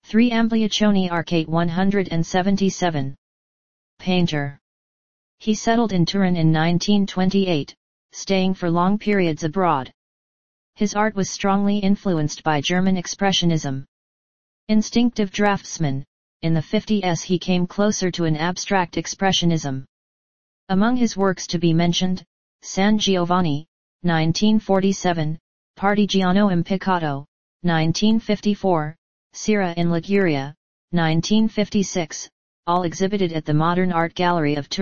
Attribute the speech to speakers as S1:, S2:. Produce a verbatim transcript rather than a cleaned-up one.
S1: three Ampliacioni Arcade one hundred seventy-seven. Painter. He settled in Turin in nineteen twenty-eight, staying for long periods abroad. His art was strongly influenced by German Expressionism. Instinctive draftsman, in the fifties he came closer to an abstract expressionism. Among his works to be mentioned, San Giovanni, nineteen forty-seven, Partigiano Impiccato, nineteen fifty-four, Sera in Liguria, nineteen fifty-six, all exhibited at the Modern Art Gallery of Turin.